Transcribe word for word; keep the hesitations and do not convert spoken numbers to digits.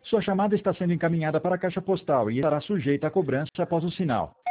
Sua chamada está sendo encaminhada para a caixa postal e estará sujeita a cobrança após o sinal.